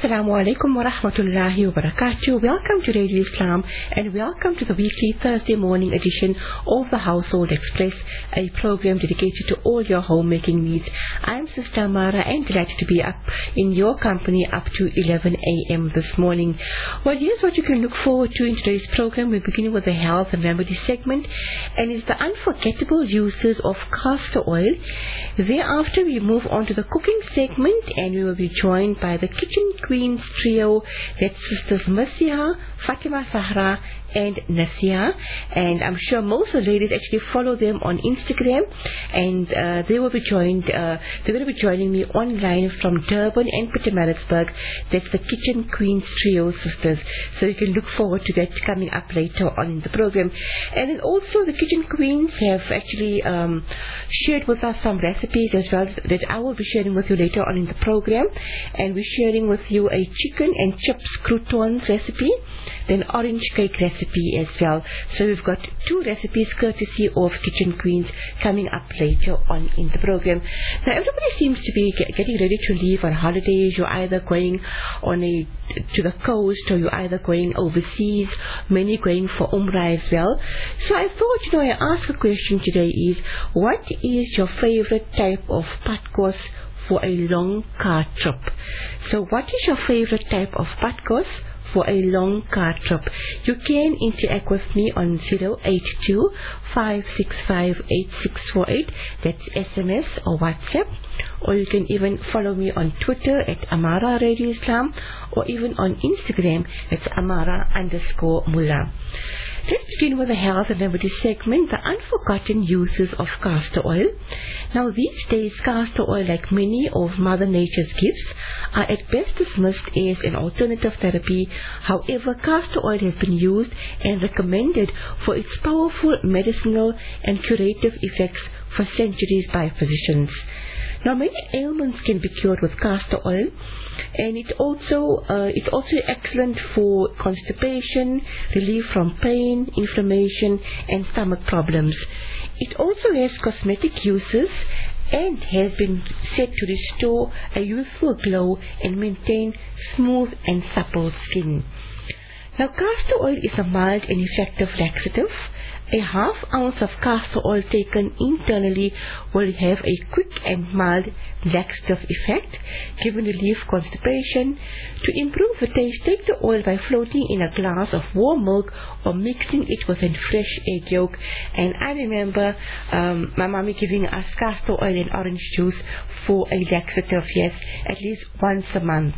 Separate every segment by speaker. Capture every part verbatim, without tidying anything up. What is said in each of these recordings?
Speaker 1: Assalamu alaikum wa rahmatullahi wa barakatuh. Welcome to Radio Islam and welcome to the weekly Thursday morning edition of the Household Express, a program dedicated to all your homemaking needs. I'm Sister Amara and delighted to be up in your company up to eleven a m this morning. Well, here's what you can look forward to in today's program. We're beginning with the health and remedy segment, and it's the unforgettable uses of castor oil. Thereafter, we move on to the cooking segment, and we will be joined by the Kitchen Queens trio, that's Sisters Marcia, Fatima Sahra and Nasia, and I'm sure most of the ladies actually follow them on Instagram, and uh, they will be joined uh, they're going to be joining me online from Durban and Pietermaritzburg. That's the Kitchen Queens trio sisters, so you can look forward to that coming up later on in the program. And then also the Kitchen Queens have actually um, shared with us some recipes as well that I will be sharing with you later on in the program, and we're sharing with you a chicken and chips croutons recipe, then orange cake recipe as well. So we've got two recipes courtesy of Kitchen Queens coming up later on in the program. Now everybody seems to be get, getting ready to leave on holidays. You're either going on a to the coast, or you're either going overseas, many going for Umrah as well. So I thought, you know, I ask a question today is, what is your favorite type of patkos for a long car trip? So what is your favorite type of patkos for a long car trip? You can interact with me on zero eight two, five six five, eight six four eight. That's S M S or WhatsApp. Or you can even follow me on Twitter at Amara Radio Islam, or even on Instagram at Amara underscore Mullah. Let's begin with the health and remedy segment, the unforgotten uses of castor oil. Now these days, castor oil, like many of Mother Nature's gifts, are at best dismissed as an alternative therapy. However, castor oil has been used and recommended for its powerful medicinal and curative effects for centuries by physicians. Now many ailments can be cured with castor oil, and it also uh, it's also excellent for constipation, relief from pain, inflammation and stomach problems. It also has cosmetic uses and has been said to restore a youthful glow and maintain smooth and supple skin. Now castor oil is a mild and effective laxative. A half ounce of castor oil taken internally will have a quick and mild laxative effect, giving relief constipation. To improve the taste, take the oil by floating in a glass of warm milk or mixing it with a fresh egg yolk. And I remember um, my mommy giving us castor oil and orange juice for a laxative, yes, at least once a month.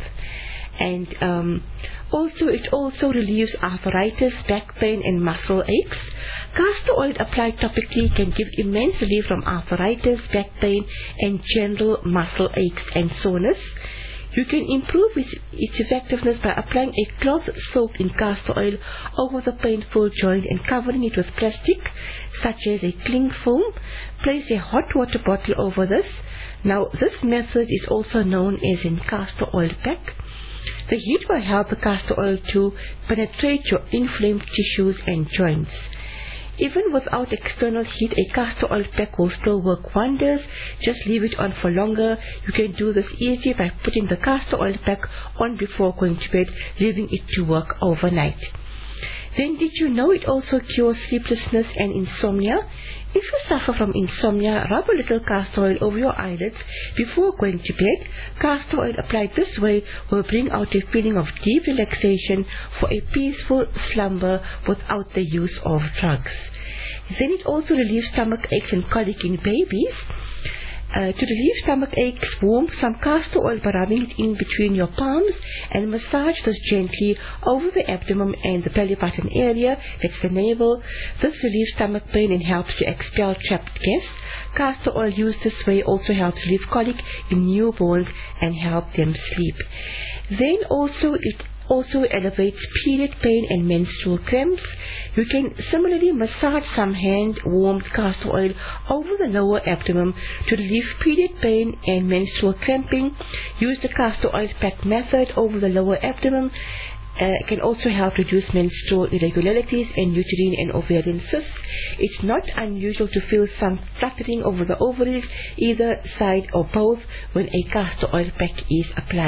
Speaker 1: And um, also it also relieves arthritis, back pain and muscle aches. Castor oil applied topically can give immense relief from arthritis, back pain and general muscle aches and soreness. You can improve its, its effectiveness by applying a cloth soaked in castor oil over the painful joint and covering it with plastic such as a cling foam. Place a hot water bottle over this. Now this method is also known as a castor oil pack. The heat will help the castor oil to penetrate your inflamed tissues and joints. Even without external heat, a castor oil pack will still work wonders. Just leave it on for longer. You can do this easily by putting the castor oil pack on before going to bed, leaving it to work overnight. Then did you know it also cures sleeplessness and insomnia? If you suffer from insomnia, rub a little castor oil over your eyelids before going to bed. Castor oil applied this way will bring out a feeling of deep relaxation for a peaceful slumber without the use of drugs. Then it also relieves stomach aches and colic in babies. Uh, to relieve stomach aches, warm some castor oil by rubbing it in between your palms and massage this gently over the abdomen and the belly button area, that's the navel. This relieves stomach pain and helps to expel trapped gas. Castor oil used this way also helps relieve colic in newborns and help them sleep. Then also it also elevates period pain and menstrual cramps. You can similarly massage some hand-warmed castor oil over the lower abdomen to relieve period pain and menstrual cramping. Use the castor oil pack method over the lower abdomen. Uh, it can also help reduce menstrual irregularities and uterine and ovarian cysts. It's not unusual to feel some fluttering over the ovaries, either side or both, when a castor oil pack is applied.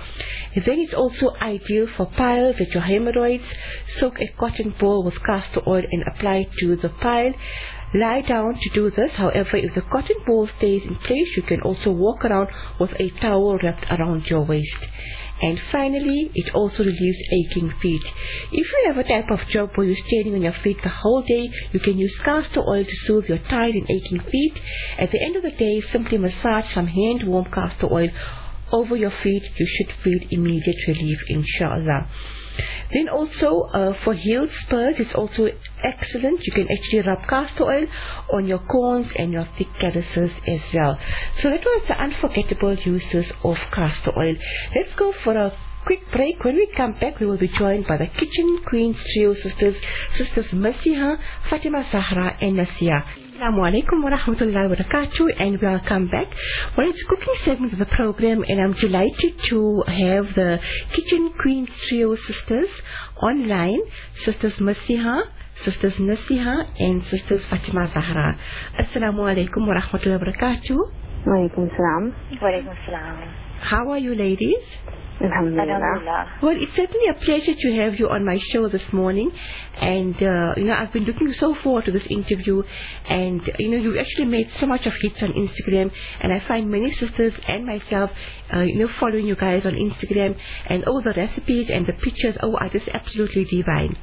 Speaker 1: Then it's also ideal for piles at your hemorrhoids. Soak a cotton ball with castor oil and apply it to the pile. Lie down to do this. However, if the cotton ball stays in place, you can also walk around with a towel wrapped around your waist. And finally, it also relieves aching feet. If you have a type of job where you're standing on your feet the whole day, you can use castor oil to soothe your tired and aching feet. At the end of the day, simply massage some hand-warm castor oil over your feet. You should feel immediate relief, inshallah. Then also uh, for healed spurs, it's also excellent. You can actually rub castor oil on your corns and your thick calluses as well. So that was the unforgettable uses of castor oil. Let's go for a quick break. When we come back, we will be joined by the Kitchen Queens trio sisters, sisters Masiha, Fatima Zahra and Nasia. Assalamu alaikum wa rahmatullahi wa barakatuh, and welcome back. Well, it's cooking segment of the program, and I'm delighted to have the Kitchen Queens trio sisters online, sisters Masiha, sisters Nasiha and sisters Fatima Zahra. Assalamu alaikum wa rahmatullahi wa barakatuh.
Speaker 2: Wa alaikum salam.
Speaker 3: Wa alaikum salam.
Speaker 1: How are you ladies?
Speaker 2: Alhamdulillah.
Speaker 1: Well, it's certainly a pleasure to have you on my show this morning, and uh, you know, I've been looking so forward to this interview, and you know, you've actually made so much of hits on Instagram, and I find many sisters and myself uh, you know, following you guys on Instagram, and all the recipes and the pictures, oh, are just absolutely divine.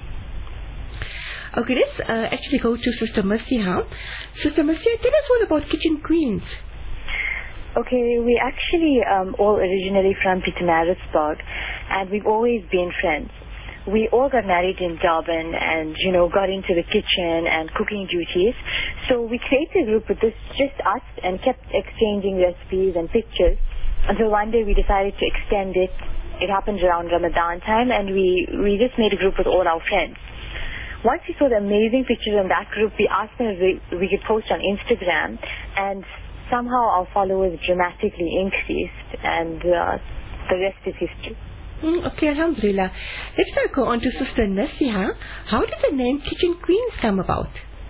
Speaker 1: Okay, let's uh, actually go to Sister Masiha. Sister Masiha, tell us all about Kitchen Queens.
Speaker 3: Okay, we actually um, all originally from Pietermaritzburg, and we've always been friends. We all got married in Durban and, you know, got into the kitchen and cooking duties. So we created a group with this, just us, and kept exchanging recipes and pictures until one day we decided to extend it. It happened around Ramadan time, and we, we just made a group with all our friends. Once we saw the amazing pictures in that group, we asked them if we, we could post on Instagram, and somehow our followers dramatically increased, and uh, the rest is history.
Speaker 1: Mm, okay, alhamdulillah. Let's now go on to Sister Nasiha. How did the name Kitchen Queens come about?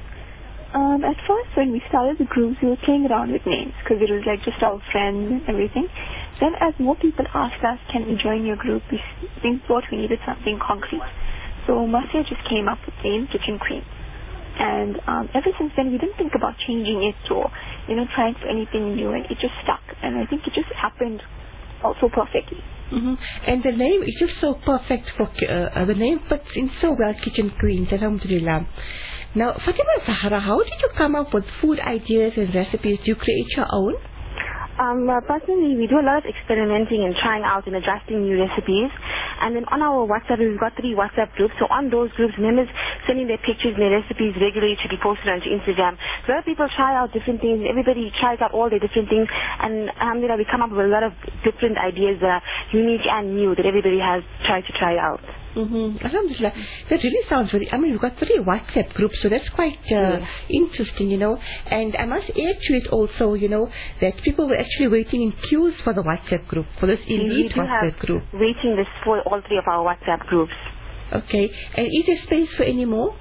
Speaker 2: Um, at first, when we started the groups, we were playing around with names because it was like just our friends and everything. Then as more people asked us, can we join your group, we, we thought we needed something concrete. So Marcia just came up with the name Kitchen Queens. And um, ever since then, we didn't think about changing it or, you know, trying for anything new, and it just stuck. And I think it just happened also perfectly.
Speaker 1: Mm-hmm. And the name is just so perfect for, uh, the name fits in so well, Kitchen Queens, alhamdulillah. Now, Fatima Zahra, how did you come up with food ideas and recipes? Do you create your own?
Speaker 2: Um, uh, personally, we do a lot of experimenting and trying out and adjusting new recipes. And then on our WhatsApp, we've got three WhatsApp groups. So on those groups, members sending their pictures and their recipes regularly to be posted onto Instagram. So where people try out different things, everybody tries out all their different things. And alhamdulillah, we come up with a lot of different ideas that are unique and new that everybody has tried to try out.
Speaker 1: Mm-hmm. Alhamdulillah. That really sounds very, I mean, we've got three WhatsApp groups, so that's quite uh, yeah. interesting, you know. And I must add to it also, you know, that people were actually waiting in queues for the WhatsApp group, for this elite WhatsApp group.
Speaker 2: Waiting list for all three of our WhatsApp groups.
Speaker 1: Okay. And is there space for any more?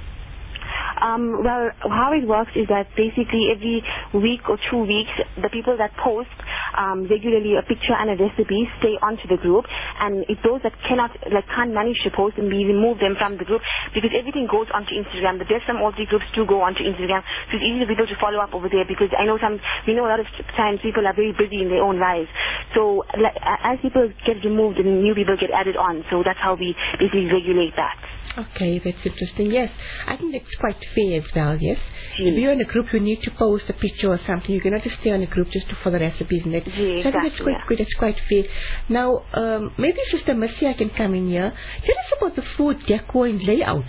Speaker 2: Um, well, how it works is that basically every week or two weeks, the people that post um, regularly a picture and a recipe stay onto the group, and if those that cannot, like, can't manage to post, then we remove them from the group, because everything goes onto Instagram. The best from all three groups do go onto Instagram, so it's easy for people to follow up over there, because I know some, we know a lot of times people are very busy in their own lives. So like, as people get removed, and new people get added on, so that's how we basically regulate that.
Speaker 1: Okay, that's interesting. Yes, I think that's quite fair as well, yes.
Speaker 2: Mm.
Speaker 1: If you're in a group, you need to post a picture or something. You cannot just stay on a group just to, for the recipes and that.
Speaker 2: Yeah,
Speaker 1: so
Speaker 2: exactly,
Speaker 1: I think that's quite
Speaker 2: yeah.
Speaker 1: good, that's quite fair. Now, um, maybe Sister Masiha can come in here. Tell us about the food decor and layout.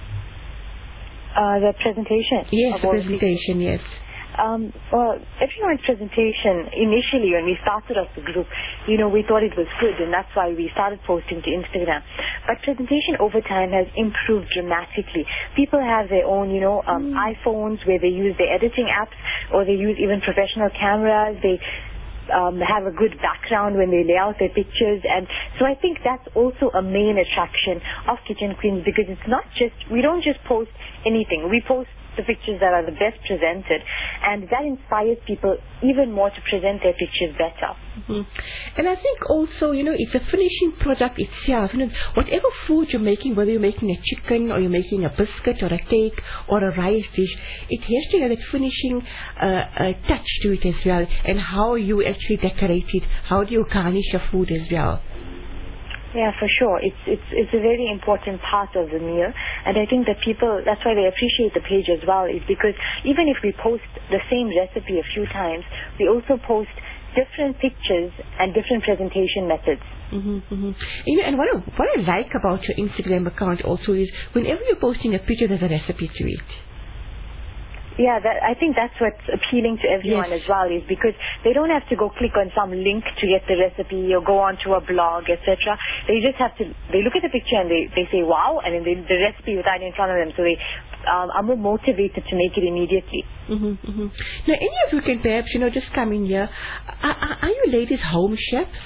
Speaker 3: Uh, the presentation?
Speaker 1: Yes, the presentation, yes.
Speaker 3: Um, well, everyone's presentation, initially when we started off the group, you know, we thought it was good, and that's why we started posting to Instagram. But presentation over time has improved dramatically. People have their own, you know, um, mm. iPhones where they use their editing apps, or they use even professional cameras. They Um, have a good background when they lay out their pictures, and so I think that's also a main attraction of Kitchen Queens, because it's not just, we don't just post anything, we post the pictures that are the best presented, and that inspires people even more to present their pictures better.
Speaker 1: Mm-hmm. And I think also, you know, it's a finishing product itself. You know, whatever food you're making, whether you're making a chicken or you're making a biscuit or a cake or a rice dish, it has to have that finishing uh, uh, touch to it as well, and how you actually decorate it, how do you garnish your food as well.
Speaker 3: Yeah, for sure. It's it's it's a very important part of the meal, and I think that people, that's why they appreciate the page as well, is because even if we post the same recipe a few times, we also post different pictures and different presentation methods.
Speaker 1: Mm-hmm, mm-hmm. You know, and what I, what I like about your Instagram account also is whenever you're posting a picture, there's a recipe to it.
Speaker 3: Yeah, that, I think that's what's appealing to everyone
Speaker 1: yes.
Speaker 3: as well, is because they don't have to go click on some link to get the recipe or go onto a blog, et cetera. They just have to, they look at the picture and they, they say, wow, and then they, the recipe is right in front of them, so they um, are more motivated to make it immediately.
Speaker 1: Mm-hmm, mm-hmm. Now, any of you can perhaps, you know, just come in here. Are, are, are you ladies home chefs?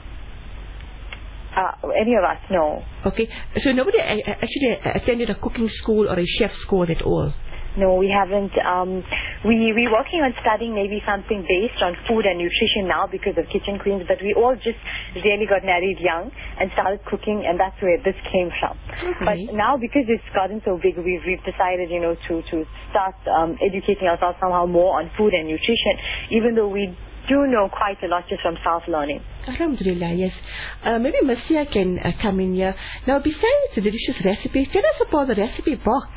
Speaker 3: Uh, any of us, no.
Speaker 1: Okay, so nobody actually attended a cooking school or a chef school at all?
Speaker 3: No, we haven't. Um, we, we're working on studying maybe something based on food and nutrition now because of Kitchen Queens, but we all just really got married young and started cooking, and that's where this came from.
Speaker 1: Okay.
Speaker 3: But now, because it's gotten so big, we've, we've decided, you know, to, to start um, educating ourselves somehow more on food and nutrition, even though we do know quite a lot just from self-learning.
Speaker 1: Alhamdulillah, yes. Uh, maybe Marcia can uh, come in here. Now, besides the delicious recipes, tell us about the recipe box.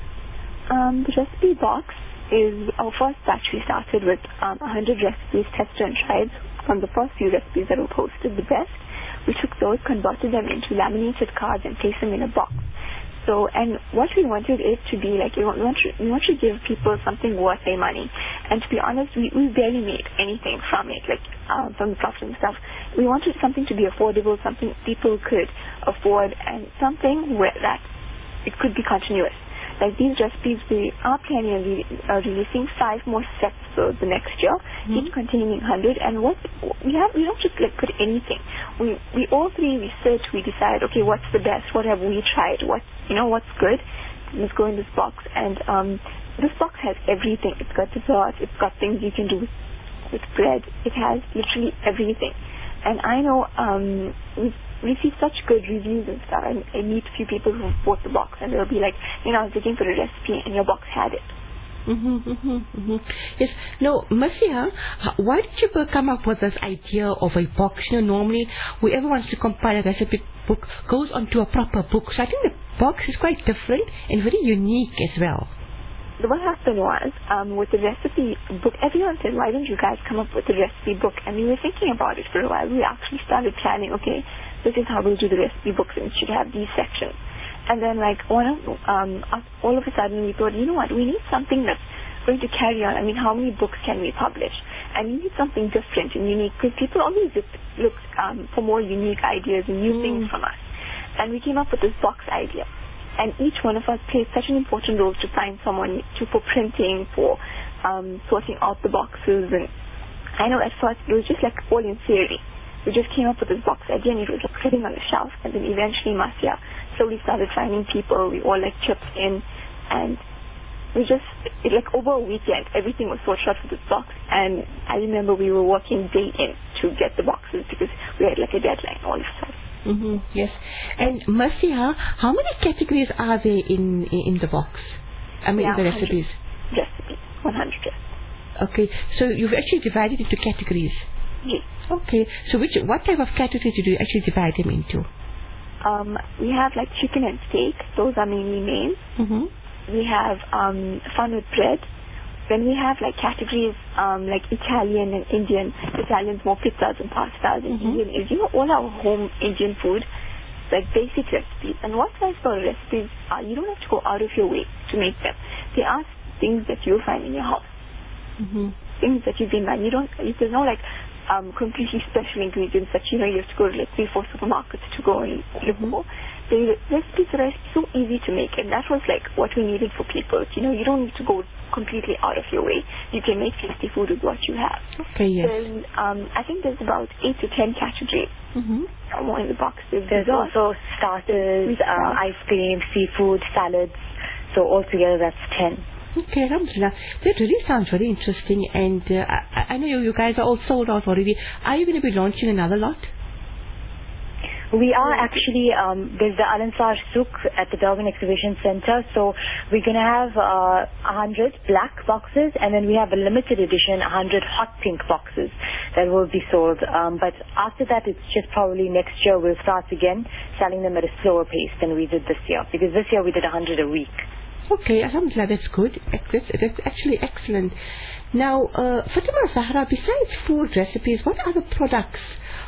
Speaker 2: Um, the recipe box is our first batch. We started with um, one hundred recipes tested and tried. From the first few recipes that were posted the best, we took those, converted them into laminated cards and placed them in a box. So, and what we wanted it to be like, we want, we want, to, we want to give people something worth their money. And to be honest, we, we barely made anything from it, like um, from the profit and stuff. We wanted something to be affordable, something people could afford, and something where that it could be continuous. Like these recipes, we are planning on re- uh, releasing five more sets for the next year, mm-hmm. each containing one hundred. And what we have, we don't just like put anything. We we all three research. We decide, okay, what's the best? What have we tried? What you know, what's good? Let's go in this box. And um, this box has everything. It's got dessert. It's got things you can do with, with bread. It has literally everything. And I know um, we've we see such good reviews and stuff. I, I meet a few people who bought the box and they'll be like, you know, I was looking for a recipe and your box had it.
Speaker 1: Mm-hmm, mm-hmm, mm-hmm. Yes. No, Marcia, why did you come up with this idea of a box? You know, normally whoever wants to compile a recipe book goes onto a proper book. So I think the box is quite different and very unique as well.
Speaker 2: What happened was, um, with the recipe book, everyone said, why don't you guys come up with a recipe book? And we were thinking about it for a while. We actually started planning, okay, this is how we'll do the recipe books, and it should have these sections. And then, like, one of, um, all of a sudden we thought, you know what, we need something that's going to carry on. I mean, how many books can we publish? And we need something different and unique, because people always just look um, for more unique ideas and new mm. things from us. And we came up with this box idea. And each one of us plays such an important role to find someone to, for printing, for um, sorting out the boxes. And I know at first it was just like all in theory. We just came up with this box idea and it was like sitting on the shelf. And then eventually Marcia slowly started finding people. We all like chipped in, and we just, it, like over a weekend, everything was sorted out for this box. And I remember we were working day in to get the boxes because we had like a deadline all of a sudden.
Speaker 1: Mm-hmm, yes. And Marcia, how many categories are there in in, in the box? I mean,
Speaker 2: yeah,
Speaker 1: in the recipes?
Speaker 2: Recipes, one hundred.
Speaker 1: Okay, so you've actually divided into categories?
Speaker 2: Yes.
Speaker 1: Okay, so which what type of categories do you actually divide them into?
Speaker 2: Um, we have like chicken and steak, those are mainly main.
Speaker 1: Mm-hmm.
Speaker 2: We have um, fun with bread. Then we have like categories um, like Italian and Indian. Italian's more pizzas and pastas, and
Speaker 1: mm-hmm.
Speaker 2: Indian is, you know, all our home Indian food, like basic recipes. And what's nice about recipes are you don't have to go out of your way to make them. They are things that you'll find in your house.
Speaker 1: Mm-hmm.
Speaker 2: Things that you've been buying. You don't, there's no like um, completely special ingredients that, you know, you have to go to like three, four supermarkets to go and look
Speaker 1: mm-hmm.
Speaker 2: for. The recipes are so easy to make, and that was like what we needed for people. You know, you don't need to go completely out of your way. You can make tasty food with what you have.
Speaker 1: Okay, yes.
Speaker 2: Then, um, I think there's about eight to ten categories.
Speaker 1: Mm-hmm.
Speaker 2: More in the box. There's,
Speaker 3: there's also starters, uh, ice cream, seafood, salads. So altogether that's ten.
Speaker 1: Okay, alhamdulillah. That really sounds very interesting, and uh, I, I know you, you guys are all sold out already. Are you going to be launching another lot?
Speaker 3: We are actually, um, there's the Al Ansar Souk at the Durban Exhibition Center, so we're going to have uh, one hundred black boxes, and then we have a limited edition one hundred hot pink boxes that will be sold. Um, but after that, it's just probably next year we'll start again selling them at a slower pace than we did this year, because this year we did one hundred a week.
Speaker 1: Okay, alhamdulillah, that's good. That's, that's actually excellent. Now, uh, Fatima Zahra, besides food recipes, what other products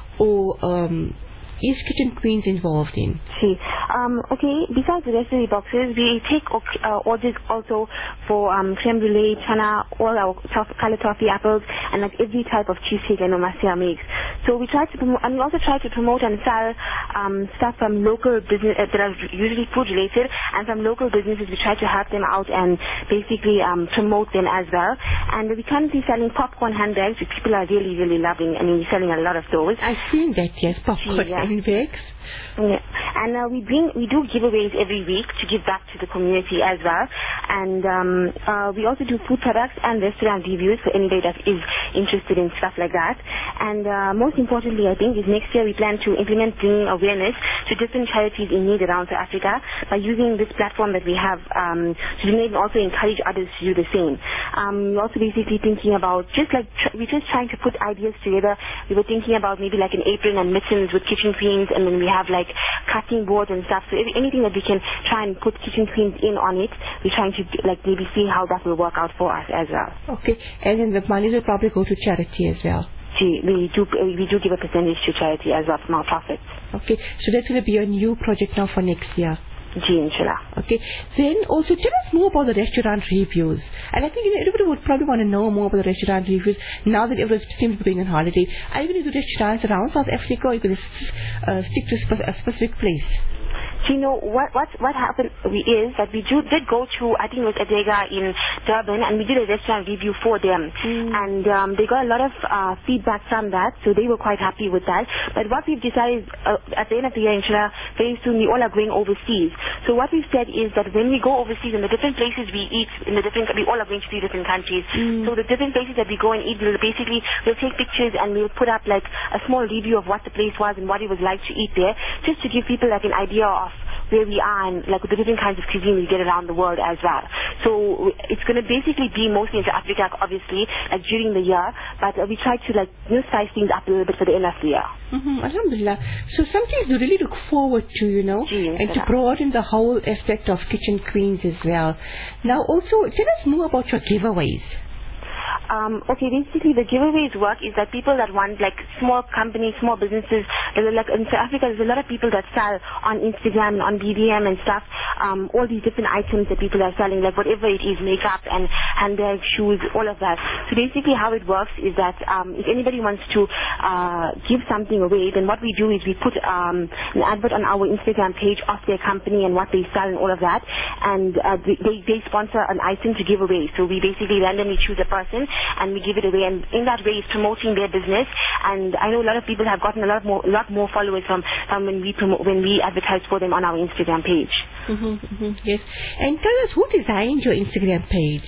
Speaker 1: or um, is Kitchen Queens involved in?
Speaker 2: See, um, okay, besides the recipe boxes, we take uh, orders also for um, creme brulee, chana, all our tof- color toffee apples, and like every type of cheesecake I know Marcia makes. So we try to promote, and we also try to promote and sell um, stuff from local business uh, that are usually food related, and from local businesses we try to help them out and basically um, promote them as well. And we're currently selling popcorn handbags, which people are really, really loving. I mean, we're selling a lot of those.
Speaker 1: I've seen that, yes, popcorn
Speaker 2: Yeah.
Speaker 1: handbags.
Speaker 2: Yeah. And uh, we bring, we do giveaways every week to give back to the community as well. And um, uh, we also do food products and restaurant reviews for anybody that is interested in stuff like that. And uh, most importantly, I think, is next year we plan to implement bringing awareness to different charities in need around South Africa by using this platform that we have um, to donate and also encourage others to do the same. Um, we're also basically thinking about just like, tr- we're just trying to put ideas together. We were thinking about maybe like an apron and mittens with Kitchen Queens, and then we have like cutting boards and stuff. So if, anything that we can try and put Kitchen Queens in on it, we're trying to like maybe see how that will work out for us as well.
Speaker 1: Okay, and then the money will probably go to charity as well.
Speaker 2: Gee, we do we do give a percentage to charity as well from our profits.
Speaker 1: Okay, so that's going to be a new project now for next year.
Speaker 2: Gee, inshallah.
Speaker 1: Okay, then also tell us more about the restaurant reviews. And I think you know, everybody would probably want to know more about the restaurant reviews now that everyone seems to be going on holiday. Are you going to do restaurants around South Africa, or are you going to uh, stick to a, spe- a specific place?
Speaker 2: So, you know, what what what happened is that we do, did go to, I think it was Adega in Durban, and we did a restaurant review for them. Mm. And um, they got a lot of uh, feedback from that, so they were quite happy with that. But what we've decided uh, at the end of the year, inshallah, very soon we all are going overseas. So what we've said is that when we go overseas, in the different places we eat, in the different, we all are going to three different countries. Mm. So the different places that we go and eat, we'll basically, we'll take pictures and we'll put up like a small review of what the place was and what it was like to eat there, just to give people like an idea of where we are and like the different kinds of cuisine we get around the world as well. So it's going to basically be mostly into Africa, obviously, like during the year, but uh, we try to like you know, spice things up a little bit for the end of the year.
Speaker 1: Mm-hmm. Alhamdulillah. So something to really look forward to, you know,
Speaker 2: Gee,
Speaker 1: and to broaden the whole aspect of Kitchen Queens as well. Now also, tell us more about your giveaways.
Speaker 2: Um, okay, basically the giveaways work is that people that want like small companies, small businesses, like in South Africa there's a lot of people that sell on Instagram and on B B M and stuff, um, all these different items that people are selling, like whatever it is, makeup and handbags, shoes, all of that. So basically how it works is that um, if anybody wants to uh, give something away, then what we do is we put um, an advert on our Instagram page of their company and what they sell and all of that, and uh, they, they sponsor an item to give away. So we basically randomly choose a person and we give it away, and in that way it's promoting their business. And I know a lot of people have gotten a lot more, a lot more followers from, from when we promote, when we advertise for them on our Instagram page.
Speaker 1: Mm-hmm, mm-hmm, yes. And tell us, who designed your Instagram page?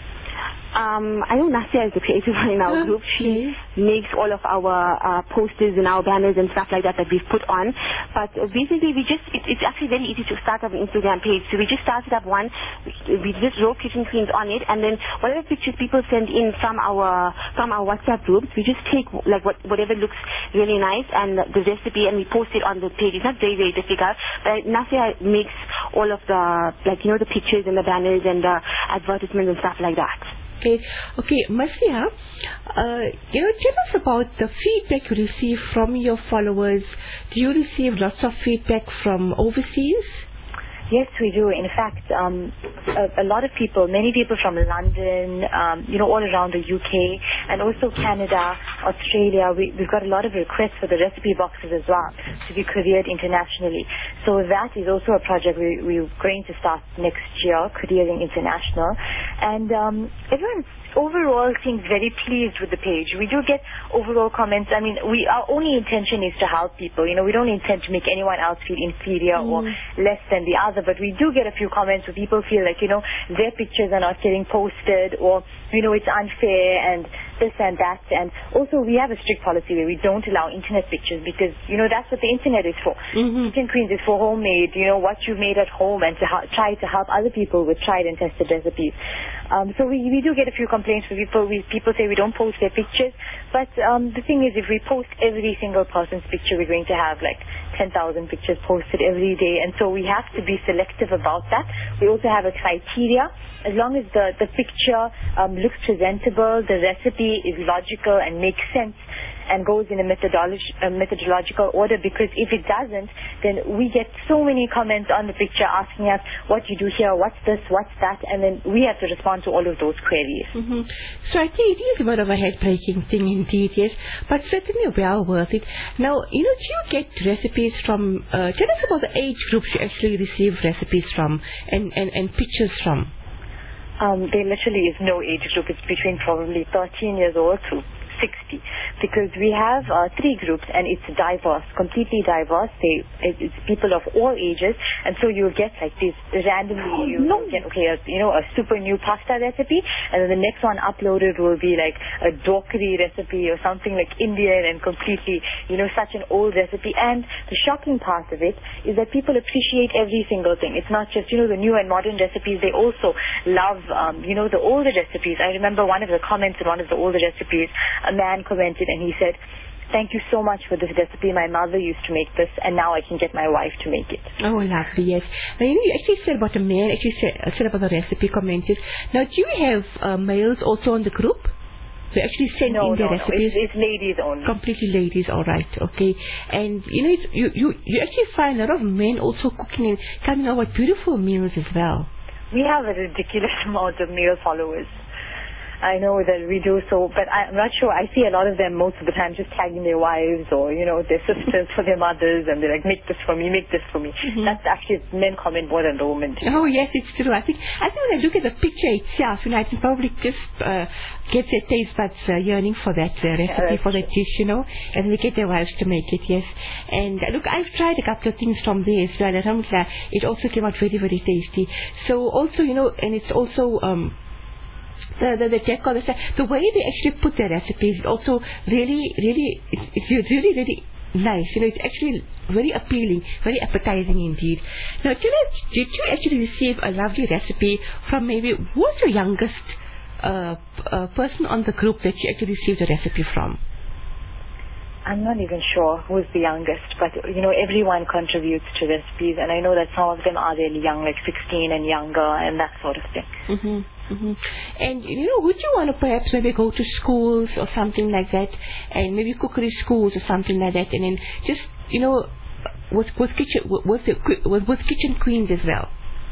Speaker 2: Um, I know Nasya is the creative one in our
Speaker 1: okay.
Speaker 2: group. She makes all of our uh, posters and our banners and stuff like that that we've put on. But uh, basically, we just it, it's actually very easy to start up an Instagram page. So we just started up one. We, we just wrote Kitchen Queens on it, and then whatever pictures people send in from our from our WhatsApp groups, we just take like what whatever looks really nice and the recipe, and we post it on the page. It's not very very difficult. But Nasya makes all of the like you know the pictures and the banners and the advertisements and stuff like that.
Speaker 1: Okay, okay, Marcia, uh, you know, tell us about the feedback you receive from your followers. Do you receive lots of feedback from overseas?
Speaker 3: Yes, we do. In fact, um, a, a lot of people, many people from London, um, you know, all around the U K, and also Canada, Australia. We, we've got a lot of requests for the recipe boxes as well to be couriered internationally. So that is also a project we, we're going to start next year, couriering international. And um, everyone's overall seems very pleased with the page. We do get overall comments. I mean, we our only intention is to help people. You know, we don't intend to make anyone else feel inferior mm. or less than the other but we do get a few comments where people feel like, you know, their pictures are not getting posted, or, you know, it's unfair and this and that. And also we have a strict policy where we don't allow internet pictures, because, you know, that's what the internet is for.
Speaker 1: Mm-hmm.
Speaker 3: Kitchen Queens is for homemade, you know, what you made at home, and to ha- try to help other people with tried and tested recipes. Um, so we, we do get a few complaints from people. We, people say we don't post their pictures, but um, the thing is, if we post every single person's picture, we're going to have like ten thousand pictures posted every day, and so we have to be selective about that. We also have a criteria. As long as the, the picture um, looks presentable, the recipe is logical and makes sense and goes in a methodology, a methodological order, because if it doesn't, then we get so many comments on the picture asking us, what you do here, what's this, what's that, and then we have to respond to all of those queries.
Speaker 1: Mm-hmm. So I think it is a bit of a head-breaking thing indeed, yes, but certainly well worth it. Now, you know, do you get recipes from, uh, tell us about the age groups you actually receive recipes from and, and, and pictures from.
Speaker 3: Um, there literally is no age group. It's between probably thirteen years old to sixty, because we have uh, three groups, and it's diverse, completely diverse. They, it's people of all ages, and so you'll get like this randomly. You will get okay, a, you know, a super new pasta recipe, and then the next one uploaded will be like a dokri recipe or something like Indian and completely, you know, such an old recipe. And the shocking part of it is that people appreciate every single thing. It's not just, you know, the new and modern recipes. They also love, um, you know, the older recipes. I remember one of the comments in one of the older recipes. A man commented and he said, "Thank you so much for this recipe. My mother used to make this, and now I can get my wife to make it."
Speaker 1: Oh, lovely, yes. Now, you know, you actually said about a man, actually said, said about the recipe commented. Now, do you have uh, males also on the group? They actually send
Speaker 3: no,
Speaker 1: in their
Speaker 3: no,
Speaker 1: recipes?
Speaker 3: No, it's, it's ladies only.
Speaker 1: Completely ladies, all right, okay. And, you know, it's, you, you, you actually find a lot of men also cooking and coming out with beautiful meals as well.
Speaker 3: We have a ridiculous amount of male followers. I know that we do so, but I'm not sure. I see a lot of them most of the time just tagging their wives or, you know, their sisters for their mothers, and they're like, make this for me, make this for me. Mm-hmm. That's actually, men comment more than the women do.
Speaker 1: Oh, yes, it's true. I think, I think when I look at the picture itself, you know, I can probably just uh, get their taste buds uh, yearning for that uh, recipe, yeah, for that dish, you know, and they get their wives to make it, yes. And uh, look, I've tried a couple of things from there as well. Alhamdulillah, it also came out very, very tasty. So also, you know, and it's also... Um, The, the, the decor, the, the way they actually put their recipes is also really, really, it's, it's really, really nice. You know, it's actually very appealing, very appetizing indeed. Now, did, I, did you actually receive a lovely recipe from maybe, who was your youngest uh, uh, person on the group that you actually received a recipe from?
Speaker 3: I'm not even sure who's the youngest, but, you know, everyone contributes to recipes, and I know that some of them are really young, like sixteen and younger, and that sort of thing.
Speaker 1: Mm-hmm. Mm-hmm. And, you know, would you want to perhaps maybe go to schools or something like that, and maybe cookery schools or something like that, and then just, you know, with with kitchen with with, with Kitchen Queens as well?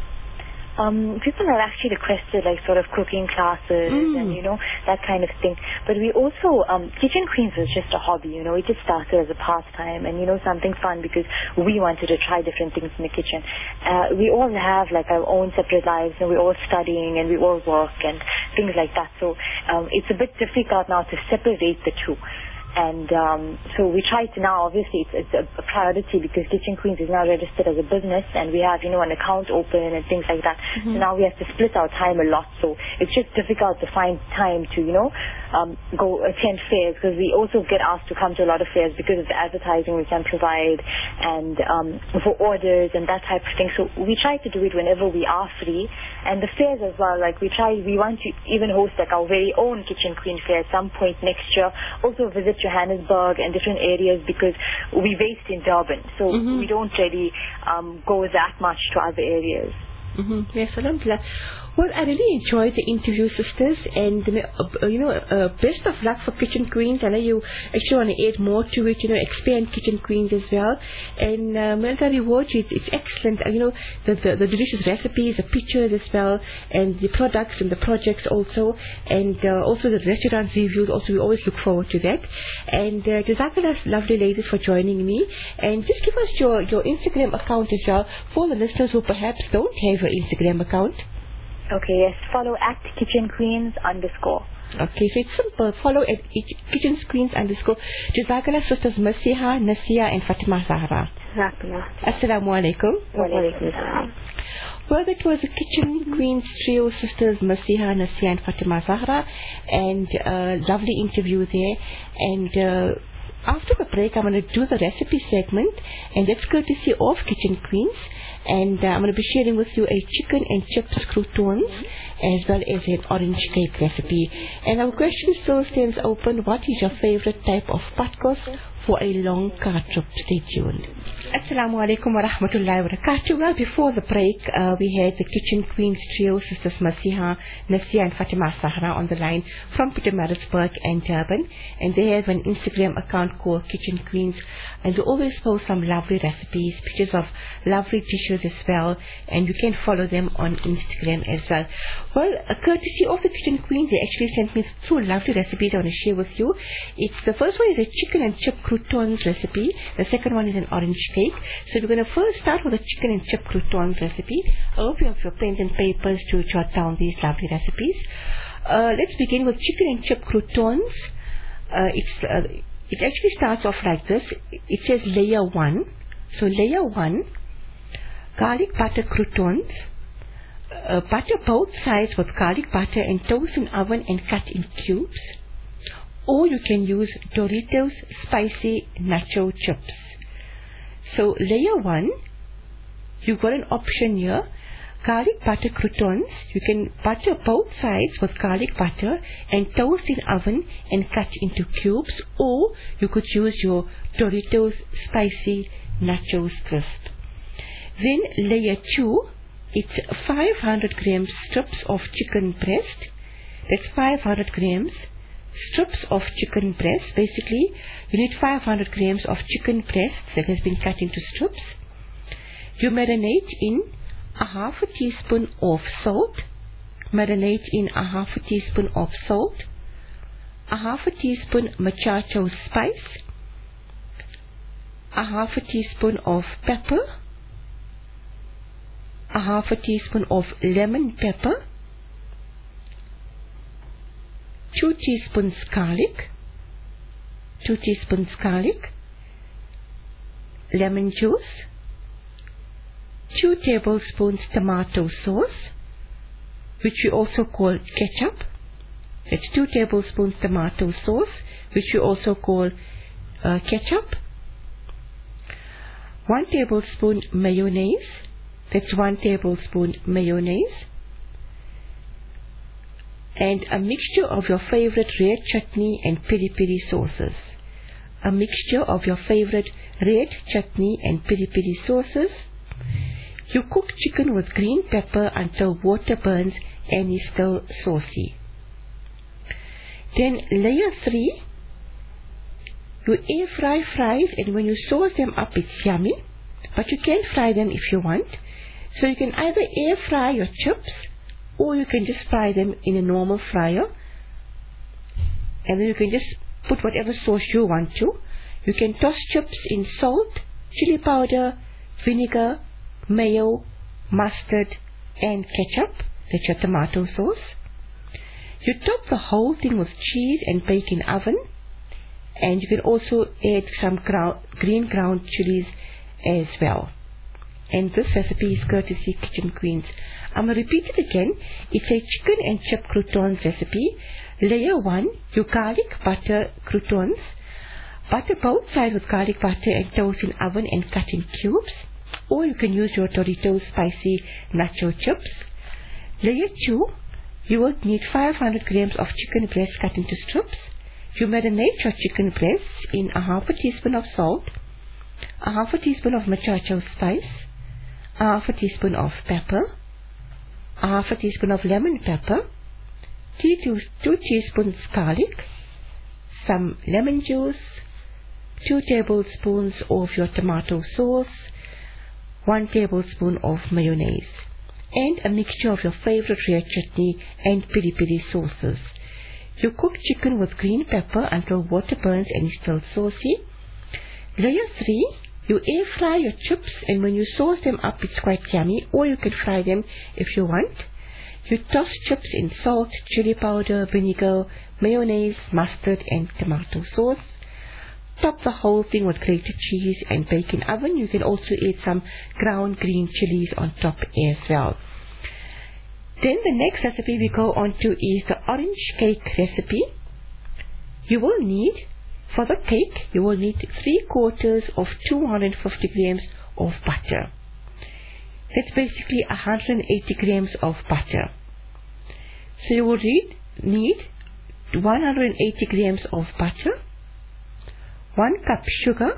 Speaker 3: Um, people have actually requested like sort of cooking classes mm. and, you know, that kind of thing. But we also, um, Kitchen Queens was just a hobby, you know, it just started as a pastime and, you know, something fun because we wanted to try different things in the kitchen. Uh, we all have like our own separate lives, and we're all studying and we all work and things like that. So um, it's a bit difficult now to separate the two. And um, so we try to now, obviously it's, it's a, a priority because Kitchen Queens is now registered as a business, and we have, you know, an account open and things like that. Mm-hmm. So now we have to split our time a lot. So it's just difficult to find time to, you know, um, go attend fairs, because we also get asked to come to a lot of fairs because of the advertising we can provide and um, for orders and that type of thing. So we try to do it whenever we are free. And the fairs as well, like we try, we want to even host like our very own Kitchen Queen fair at some point next year. Also visit Johannesburg and different areas because we're based in Durban, so mm-hmm. we don't really um, go that much to other areas.
Speaker 1: Mm-hmm. Yes, alhamdulillah. Well, I really enjoyed the interview, sisters, and uh, you know, uh, best of luck for Kitchen Queens. I know you actually want to add more to it, you know, expand Kitchen Queens as well. And uh, well, the reward, it's, it's excellent. Uh, you know, the, the the delicious recipes, the pictures as well, and the products and the projects also, and uh, also the restaurant reviews. Also, we always look forward to that. And uh, Jazakallah, lovely ladies, for joining me. And just give us your your Instagram account as well for the listeners who perhaps don't have an Instagram account.
Speaker 3: Okay, yes. Follow at Kitchen Queens underscore.
Speaker 1: Okay, so it's simple. Follow at Kitchen Queens underscore. Jazakallah, sisters Masiha, Nasia, and Fatima Zahra.
Speaker 3: Jazakallah.
Speaker 1: Assalamu alaikum.
Speaker 3: Wa alaikum assalam.
Speaker 1: Well, it was the Kitchen Queens trio sisters, Masiha, Nasia and Fatima Zahra, and a lovely interview there. And uh, after the break, I'm going to do the recipe segment, and that's courtesy of Kitchen Queens. And uh, I'm going to be sharing with you a chicken and chips croutons, as well as an orange cake recipe. And our question still stands open. What is your favorite type of patkos for a long car trip? Stay tuned. Assalamu alaikum wa rahmatullahi wa barakatuh. Well, before the break, uh, we had the Kitchen Queens trio, sisters Masiha, Nasia and Fatima Zahra on the line from Pietermaritzburg and Durban. And they have an Instagram account called Kitchen Queens. And they always post some lovely recipes, pictures of lovely dishes as well. And you can follow them on Instagram as well. Well, a courtesy of the Kitchen Queens, they actually sent me through lovely recipes I want to share with you. It's the first one is a chicken and chip croutons recipe. The second one is an orange cake. So we're going to first start with a chicken and chip croutons recipe. I hope you have your pens and papers to jot down these lovely recipes. Uh, let's begin with chicken and chip croutons. Uh, it's uh, it actually starts off like this. It says layer one. So layer one, garlic butter croutons. Uh, butter both sides with garlic butter and toast in oven and cut in cubes. Or you can use Doritos spicy nacho chips. So layer one, you've got an option here. Garlic butter croutons. You can butter both sides with garlic butter and toast in oven and cut into cubes. Or you could use your Doritos spicy nachos crisp. Then layer two, it's five hundred grams strips of chicken breast. That's five hundred grams strips of chicken breast. Basically, you need five hundred grams of chicken breast that has been cut into strips. You marinate in a half a teaspoon of salt. Marinate in a half a teaspoon of salt. A half a teaspoon machacho spice. A half a teaspoon of pepper. A half a teaspoon of lemon pepper. Two teaspoons garlic. Two teaspoons garlic. Lemon juice. Two tablespoons tomato sauce, which we also call ketchup. It's two tablespoons tomato sauce, which we also call uh, ketchup. One tablespoon mayonnaise. That's one tablespoon mayonnaise. And a mixture of your favorite red chutney and piri piri sauces. A mixture of your favorite red chutney and piri piri sauces. You cook chicken with green pepper until water burns and is still saucy. Then layer three, you air fry fries, and when you sauce them up it's yummy, but you can fry them if you want. So you can either air fry your chips, or you can just fry them in a normal fryer, and then you can just put whatever sauce you want to. You can toss chips in salt, chili powder, vinegar, mayo, mustard and ketchup. That's your tomato sauce. You top the whole thing with cheese and bake in oven, and you can also add some ground, green ground chilies as well. And this recipe is courtesy Kitchen Queens. I'm going to repeat it again. It's a chicken and chip croutons recipe. Layer one, your garlic butter croutons. Butter both sides with garlic butter and toast in oven and cut in cubes. Or you can use your Doritos spicy nacho chips. Layer two, you will need five hundred grams of chicken breast cut into strips. You marinate your chicken breasts in a half a teaspoon of salt, a half a teaspoon of machacho spice, a half a teaspoon of pepper, a half a teaspoon of lemon pepper, two, two, two teaspoons garlic, some lemon juice, two tablespoons of your tomato sauce, one tablespoon of mayonnaise, and a mixture of your favorite red chutney and piri piri sauces. You cook chicken with green pepper until water burns and is still saucy. Layer three, you air fry your chips, and when you sauce them up it's quite yummy, or you can fry them if you want. You toss chips in salt, chili powder, vinegar, mayonnaise, mustard and tomato sauce. top the whole thing with grated cheese and bake in oven. You can also add some ground green chilies on top as well. Then the next recipe we go on to is the orange cake recipe. You will need, for the cake, you will need three quarters of two hundred fifty grams of butter. That's basically one hundred eighty grams of butter. So you will need, need one hundred eighty grams of butter, one cup sugar,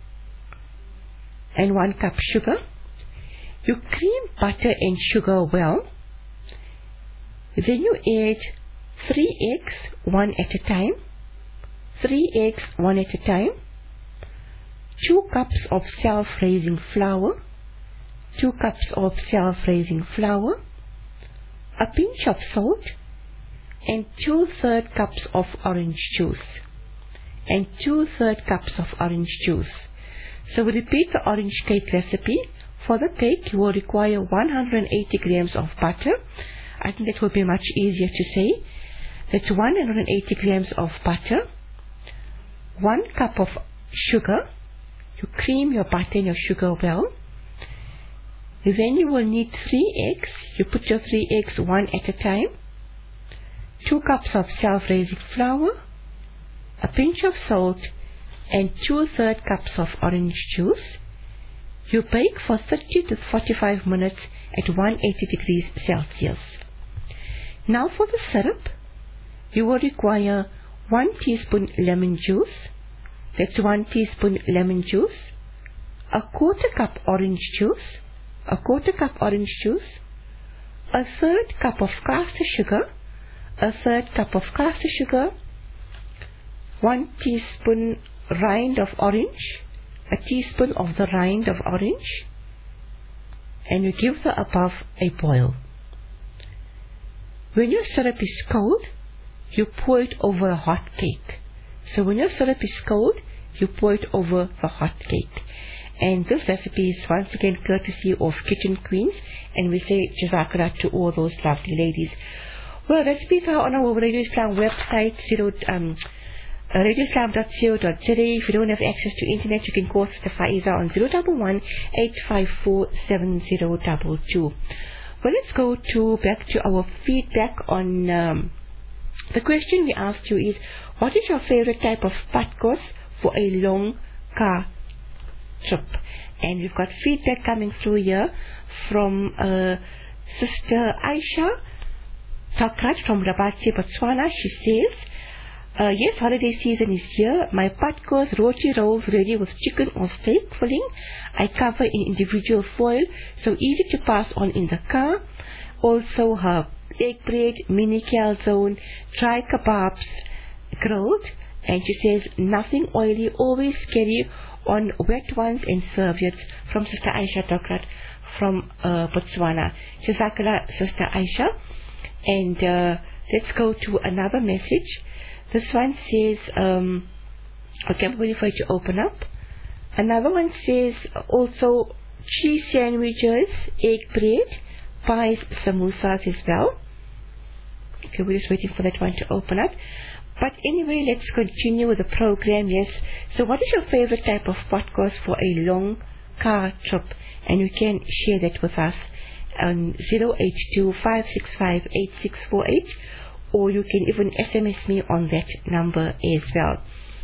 Speaker 1: and one cup sugar. You cream butter and sugar well. Then you add three eggs, one at a time. Three eggs, one at a time. Two cups of self-raising flour. Two cups of self-raising flour. A pinch of salt. And two-third cups of orange juice. And two-third cups of orange juice. So we repeat the orange cake recipe. For the cake, you will require one hundred eighty grams of butter. I think that will be much easier to say. That's one hundred eighty grams of butter, one cup of sugar. You cream your butter and your sugar well. Then you will need three eggs. You put your three eggs one at a time. Two cups of self-raising flour, a pinch of salt, and two-third cups of orange juice. You bake for thirty to forty-five minutes at one hundred eighty degrees Celsius. Now for the syrup, you will require one teaspoon lemon juice. That's one teaspoon lemon juice. A quarter cup orange juice. A quarter cup orange juice. A third cup of caster sugar. A third cup of caster sugar. One teaspoon rind of orange. A teaspoon of the rind of orange. And you give the above a boil. When your syrup is cold, you pour it over a hot cake. So when your syrup is cold, you pour it over the hot cake. And this recipe is once again courtesy of Kitchen Queens, and we say Jazakallah to all those lovely ladies. Well, recipes are on our Radio Islam website, zero, um, uh, radio islam dot co dot za. If you don't have access to internet, you can call Sister Faiza on zero one one, eight five four, seven zero two two. Well, let's go to back to our feedback on um, the question we asked you is, what is your favorite type of patkos for a long car trip? And we've got feedback coming through here from uh, Sister Aisha Takrat from Rabatse, Botswana. She says, uh, yes, holiday season is here. My patkos, roti rolls ready with chicken or steak filling. I cover in individual foil, so easy to pass on in the car. Also her egg bread, mini calzone, dry kebabs grilled. And she says, nothing oily, always carry on wet ones and serviettes, from Sister Aisha Takrat from uh, Botswana. Jazakallah, Sister Aisha. And uh, let's go to another message. This one says, um, okay, I'm waiting for it to open up. Another one says also cheese sandwiches, egg bread, pies, samosas as well. Okay, we're just waiting for that one to open up. But anyway, let's continue with the program. Yes. So what is your favorite type of podcast for a long car trip? And you can share that with us on zero eight two, five six five, eight six four eight, or you can even S M S me on that number as well.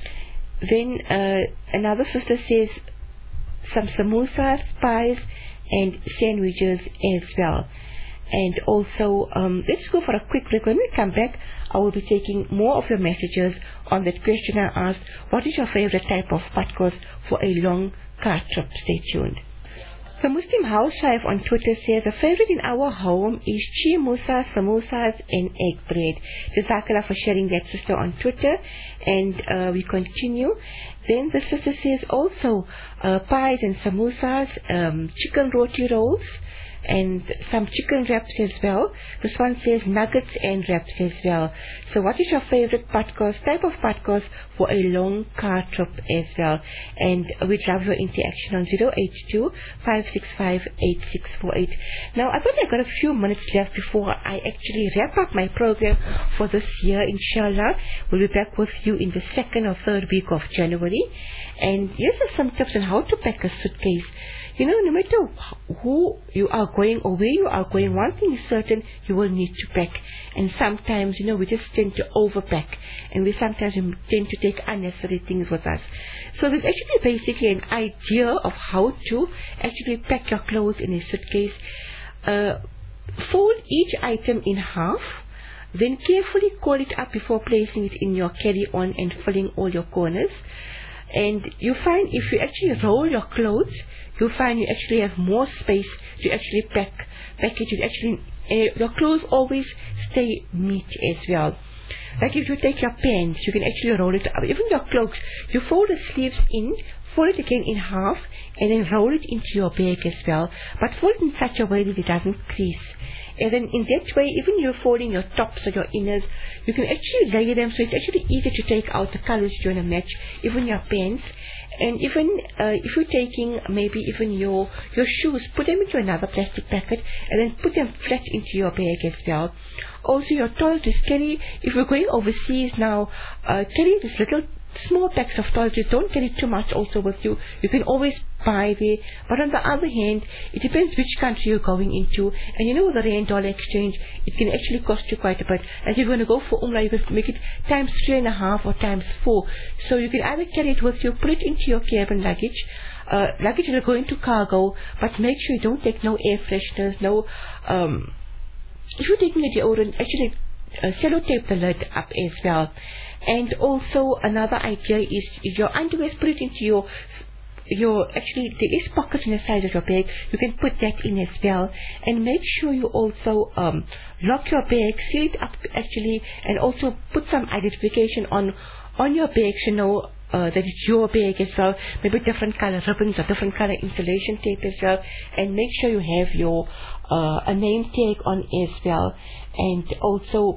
Speaker 1: Then uh, another sister says some samosas, pies, and sandwiches as well. And also, um, let's go for a quick break. When we come back, I will be taking more of your messages on that question I asked. What is your favorite type of patkos for a long car trip? Stay tuned. The Muslim housewife on Twitter says, a favorite in our home is chi musa, samosas, and egg bread. Jazakallah for sharing that, sister, on Twitter. And uh, we continue. Then the sister says also uh, pies and samosas, um, chicken roti rolls, and some chicken wraps as well. This one says nuggets and wraps as well. So what is your favorite podcast, type of podcast for a long car trip as well? And we'd love your interaction on zero eight two, five six five, eight six four eight. Now, I thought I got a few minutes left before I actually wrap up my program for this year, inshallah. We'll be back with you in the second or third week of January. And here's some tips on how to pack a suitcase. You know, no matter who you are going or where you are going, one thing is certain, you will need to pack. And sometimes, you know, we just tend to overpack. And we sometimes tend to take unnecessary things with us. So there's actually basically an idea of how to actually pack your clothes in a suitcase. Uh, fold each item in half. Then carefully coil it up before placing it in your carry-on and filling all your corners. And you find if you actually roll your clothes, you find you actually have more space to actually pack, pack it. You actually, uh, your clothes always stay neat as well. Like if you take your pants, you can actually roll it up. Even your clothes, you fold the sleeves in, fold it again in half, and then roll it into your bag as well. But fold it in such a way that it doesn't crease. And then in that way, even you're folding your tops or your inners, you can actually layer them, so it's actually easy to take out the colors you want to match, even your pants. And even uh, if you're taking maybe even your your shoes, put them into another plastic packet and then put them flat into your bag as well. Also, your toiletries, carry, if you're going overseas now, uh, carry this little small packs of toiletries. Don't carry too much also with you. You can always buy there. But on the other hand, it depends which country you're going into. And you know, the rand dollar exchange, it can actually cost you quite a bit. And if you're going to go for Umrah, you can make it times three and a half or times four. So you can either carry it with you, put it into your cabin luggage. Uh, luggage will go into cargo, but make sure you don't take no air fresheners, no, um, if you're taking a deodorant, actually uh, sellotape the lid up as well. And also another idea is your underwear, put it into your, your, actually there is pockets in the side of your bag, you can put that in as well. And make sure you also um, lock your bag, seal it up actually, and also put some identification on, on your bag, so you know Uh, that it's your bag as well, maybe different color ribbons or different color insulation tape as well, and make sure you have your uh, a name tag on as well. And also,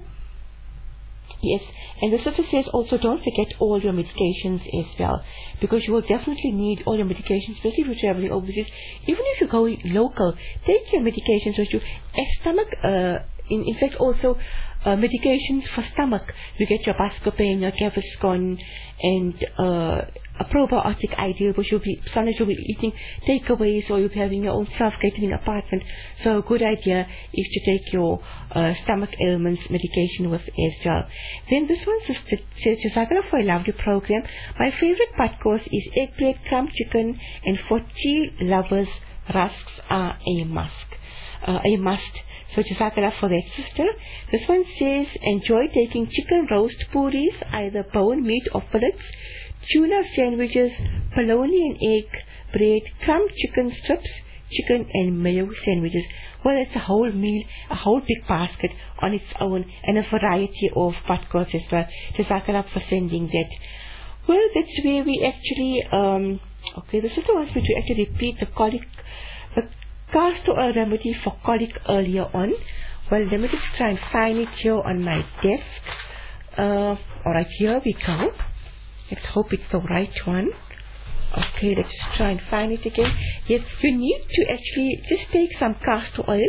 Speaker 1: yes, and the sister says also don't forget all your medications as well, because you will definitely need all your medications, especially if you're traveling overseas. Even if you're going local, take your medications with you. A stomach, uh, in, in fact also Uh, medications for stomach. You get your Buscopan, your Gaviscon, and uh, a probiotic ideal, which you'll be, sometimes you'll be eating takeaways or you'll be having your own self-catering apartment. So a good idea is to take your uh, stomach ailments medication with as well. Then this one says, Jazakallah for a lovely program. My favorite podcast is eggplant, crumb chicken, and for tea lovers, rusks are a must. Uh, a must. So Jazakallah for that, sister. This one says, enjoy taking chicken roast puris, either bone meat or fillets, tuna sandwiches, bologna and egg, bread, crumb chicken strips, chicken and mayo sandwiches. Well, it's a whole meal, a whole big basket on its own, and a variety of podcasts as well. Jazakallah for sending that. Well, that's where we actually, um, okay, the sister wants me to actually repeat the colic, the castor oil remedy for colic earlier on. Well, let me just try and find it here on my desk. Uh, alright, here we go. Let's hope it's the right one. Okay, let's just try and find it again. Yes, you need to actually just take some castor oil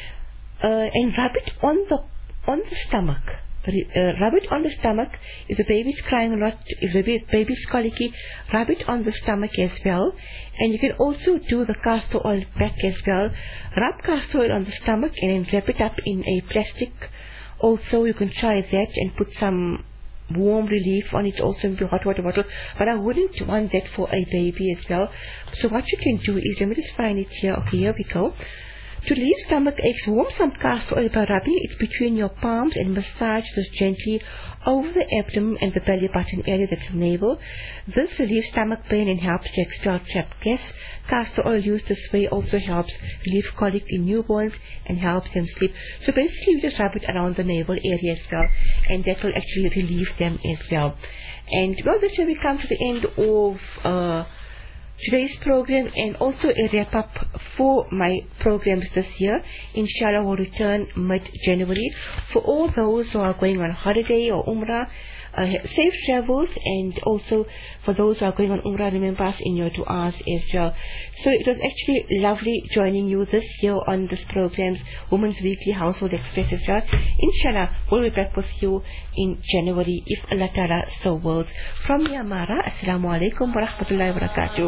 Speaker 1: uh, and rub it on the on the stomach. Uh, rub it on the stomach. If the baby's crying a lot, if the baby's colicky, rub it on the stomach as well. And you can also do the castor oil pack as well. Rub castor oil on the stomach and then wrap it up in a plastic. Also, you can try that and put some warm relief on it also in the hot water bottle. But I wouldn't want that for a baby as well. So what you can do is, let me just find it here. Okay, here we go. To relieve stomach aches, warm some castor oil by rubbing it between your palms and massage this gently over the abdomen and the belly button area, that's the navel. This relieves stomach pain and helps to expel trapped gas. Castor oil used this way also helps relieve colic in newborns and helps them sleep. So basically you just rub it around the navel area as well, and that will actually relieve them as well. And well, that's where we come to the end of uh, today's program and also a wrap up for my programs this year. Inshallah will return mid-January. For all those who are going on holiday or Umrah, uh, safe travels, and also for those who are going on Umrah, remember us in your du'as as well. So it was actually lovely joining you this year on this program's Women's Weekly Household Express as well. Inshallah we'll be back with you in January if Allah Ta'ala so wills. From me, Amara, Assalamu alaikum wa rahmatullahi wa barakatuh.